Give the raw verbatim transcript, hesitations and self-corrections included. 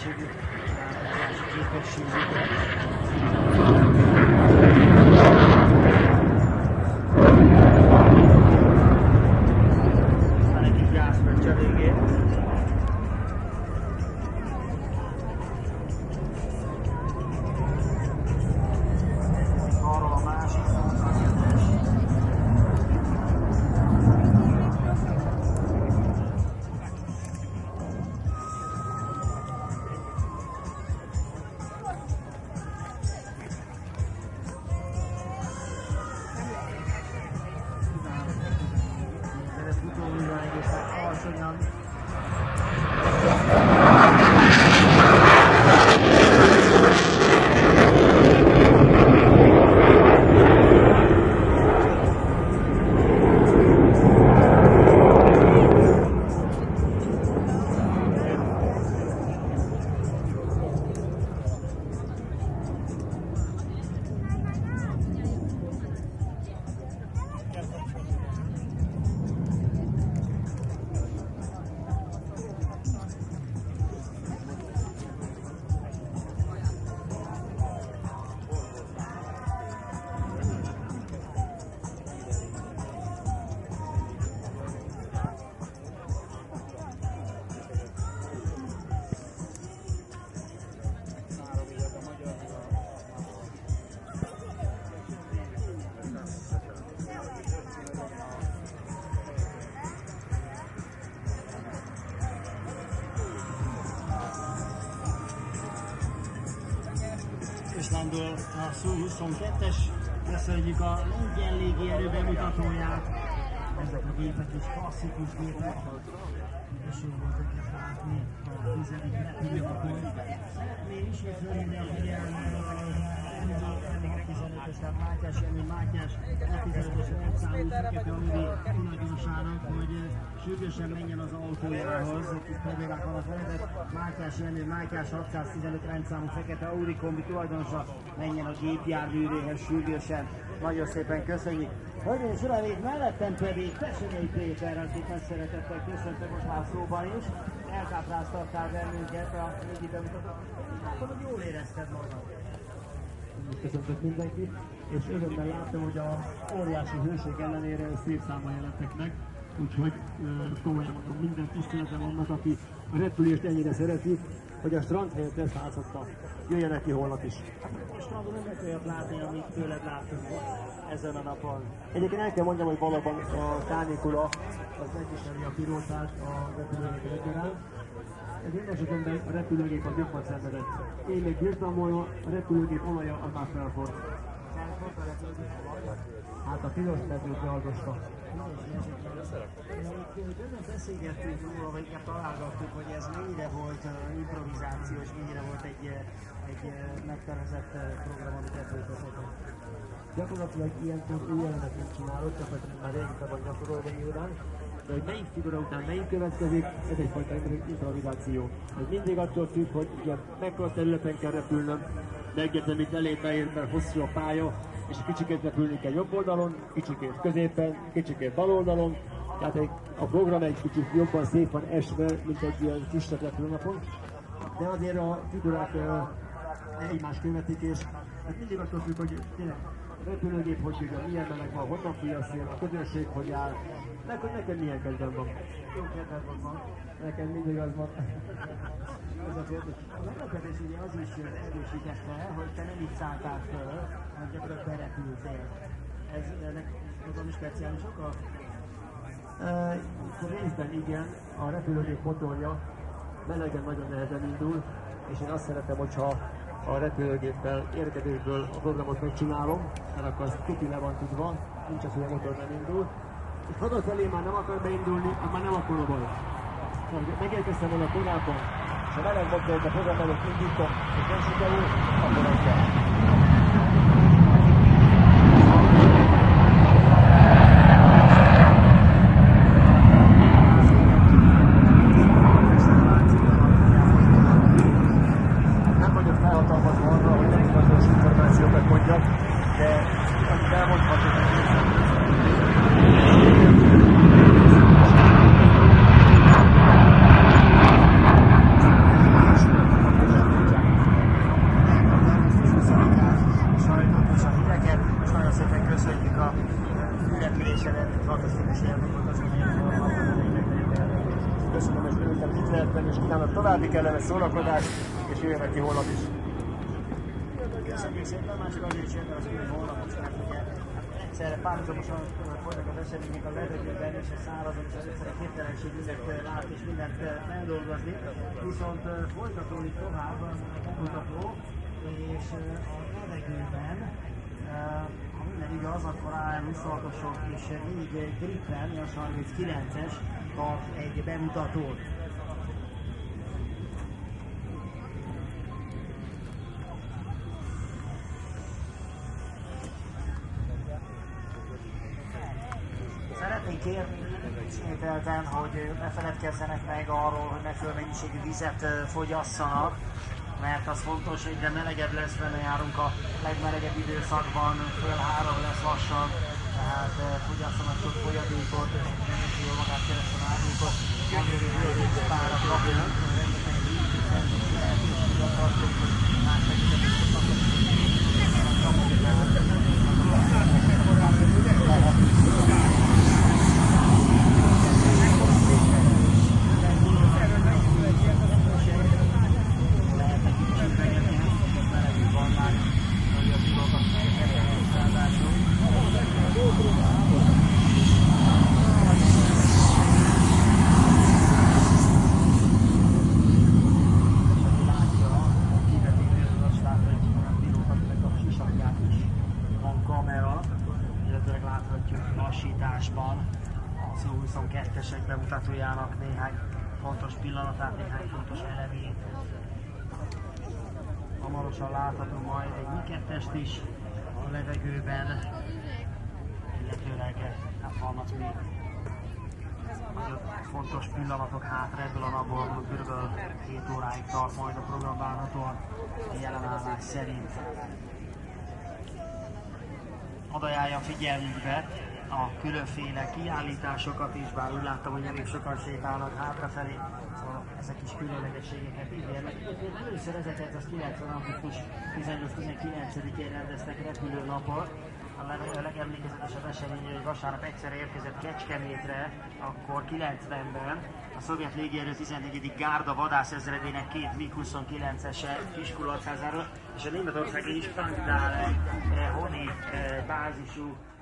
minőségű változási képességükre. Aztán egy kis gázpöccse végén. Arról a másik szakaszkettes. Islandból a Szú huszonkettes, köszönjük a lengyel légierő bemutatóját. Ezek a gépek is klasszikus gépek. Üdvösség volt őket látni a tizedik repülőkön. Szeretném ismét fölhívni a figyelmet a tizenötös, tehát Mátyás Jenő, Mátyás tizenötös rendszámú Fekete Audi tulajdonosának, hogy sürgősen menjen az autójához, itt problémák vannak vele, Mátyás Jenő, Mátyás hatszáztizenöt rendszámú Fekete Audi kombi tulajdonosa menjen a gépjárművéhez sürgősen. Nagyon szépen köszönjük! Hölgyeim és uraim, mellettem pedig Pesenyei Péter, akit nagy szeretettel köszöntöm most már szóban is. Elkápráztattál bennünket a régi bemutatót. Látom, hogy jól érezted magad. Köszöntök mindenkit, és örömmel láttam, hogy a óriási hőség ellenére szép számban jelentek meg, úgyhogy komolyan mondom, minden tiszteletem annak, aki a repülést ennyire szereti, hogy a strand helyett ezt láthatta. Jöjjenek ki holnap is. A strandon nem lehet olyat látni, amit tőled látunk ezen a napon. Egyébként el kell mondjam, hogy valóban a kánikula az megismeri a pilótát a repülőgép egyaránt. Ez minden esetben a repülőgép az jobban szenvedett. Én még bírtam volna, a repülőgép olaja az már felfort. Felfort a repülőgép olaja? Hát a piros mezőt bealdosta. Közben beszélgettünk róla, vagy inkább találgattuk, hogy ez mennyire volt improvizációs, mennyire volt egy, egy megtervezett program, amit eltöltöttek. Gyakorlatilag ilyenkor új elemet csinálok, csak hogy már régóta van gyakorolva nyilván. De hogy melyik figura után melyik következik, ez egyfajta improvizáció. Ez mindig attól függ, hogy ugye mekkora területen kell repülnöm, de egyetlen itt elé beér, mert hosszú a pálya, és kicsikét repülni kell jobb oldalon, kicsikét középen, kicsikét bal oldalon. Tehát egy, a program egy kicsit jobban szép van esve, mint egy ilyen kisebb repülőnapon. De azért a figurák uh, egymás követik, és hát mindig attól függ, hogy tényleg a repülőgép hogy jön, milyen meleg van, honnan fúj a szél, a közönség hogy áll. Neked, neked milyen kedvem van? Jó kedved van. Neked mindig az van. Ez a kérdés. A meglepetés ugye az is erősítette, hogy te nem itt szálltál föl, hanem gyakorlatilag berepültél. Ez ennek valami speciális oka? Uh, részben igen, a repülőgép motorja melegen nagyon nehezen indul, és én azt szeretem, hogyha a repülőgéppel érkezésből a programot megcsinálom, mert akkor az tuti le van tudva, nincs az, hogy a motor nem indul. És hazafelé már nem akar beindulni, már nem akkor a baj. Megérkeztem volna korábban, és a meleg motort a program előtt indítom, és nem sikerül, akkor az kell. Nem vagyok felhatalmazva arra, hogy nem hivatalos információkat mondjak, de amit elmondhatok, hogy fantasztikus élmény volt az, hogy ilyen formában a legnagyobb ellenőrzés. Köszönöm, és örültem, itt lehettem, és kívánok további kellemes szórakozást, és jöjjön ki holnap is. Köszönjük szépen, már csak azért sem, mert az új hónapot, mert ugye egyszerre párhuzamosan folynak az események a levegőben és a szárazon, és az egyszerre képtelenség mindent lát és mindent feldolgozni. Viszont folytatódik tovább a bemutató, és a levegőben, ha minden igaz, akkor á em huszonhatosok és négy Gripen, a harminckilences tart egy bemutatót. Szeretnénk kérni ismételten, hogy ne feledkezzenek meg arról, hogy megfelelő mennyiségű vizet fogyasszanak, mert az fontos, hogy egyre melegebb lesz, benne járunk a legmelegebb időszakban, föl három lesz lassan, tehát fogyasszanak sok folyadékot, és mindenki jól magát keresson árnyékot, amelyről pára kapjunk, rengeteg lehetőséget tartunk, hogy más megítetés tudnak, az u huszonkettesek bemutatójának néhány fontos pillanatát, néhány fontos elemét. Hamarosan látható majd egy mi kettest is a levegőben, illetőleg hát vannak még fontos pillanatok hátra ebből a napból, kb. hét óráig tart majd a program várhatóan jelenállás szerint. Hadd ajánljam figyelmükbe a különféle kiállításokat is, bár úgy láttam, hogy elég sokan sétálnak hátrafelé, szóval ezek is különlegességeket ígérnek. Először ezerkilencszázkilencven. augusztus tizennyolc-tizenkilencedikén rendeztek repülőnapot. A legemlékezetesebb esemény, hogy vasárnap egyszerre érkezett Kecskemétre, akkor kilencvenben a szovjet légierő tizennegyedik gárda vadászezredének két MiG huszonkilencese Kiskunlachházáról, és a németországi Spandau Honi bázisú